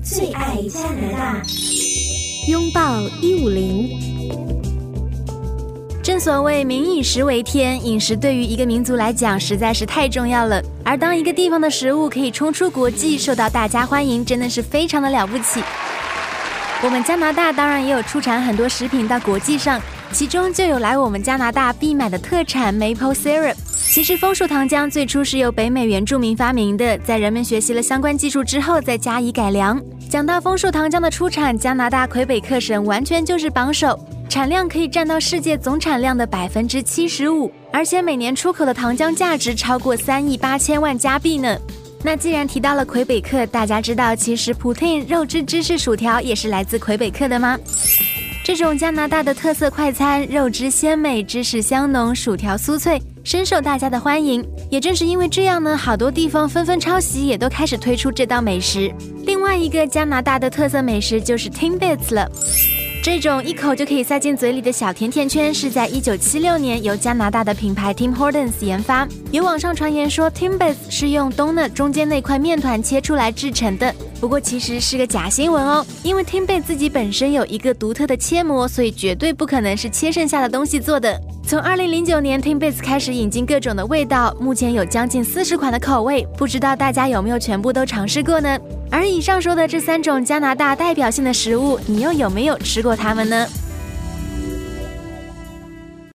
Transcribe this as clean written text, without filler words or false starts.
最爱加拿大， 拥抱150。正所谓民以食为天，饮食对于一个民族来讲实在是太重要了，而当一个地方的食物可以冲出国际，受到大家欢迎，真的是非常的了不起。我们加拿大当然也有出产很多食品到国际上，其中就有来我们加拿大必买的特产 Maple Syrup。 其实枫树糖浆最初是由北美原住民发明的，在人们学习了相关技术之后再加以改良。讲到枫树糖浆的出产，加拿大魁北克省完全就是榜首，产量可以占到世界总产量的 75%， 而且每年出口的糖浆价值超过3亿8千万加币呢。那既然提到了魁北克，大家知道其实 Poutine 肉汁芝士薯条也是来自魁北克的吗？这种加拿大的特色快餐，肉汁鲜美，芝士香浓，薯条酥脆，深受大家的欢迎。也正是因为这样呢，好多地方纷纷抄袭，也都开始推出这道美食。另外一个加拿大的特色美食就是 Timbits 了。这种一口就可以塞进嘴里的小甜甜圈是在1976年由加拿大的品牌 Tim Hortons 研发。有网上传言说 Timbits 是用 donut 中间那块面团切出来制成的，不过其实是个假新闻哦，因为 Timbits 自己本身有一个独特的切模，所以绝对不可能是切剩下的东西做的。从2009年 Timbits 开始引进各种的味道，目前有将近40款的口味，不知道大家有没有全部都尝试过呢？而以上说的这3种加拿大代表性的食物，你又有没有吃过它们呢？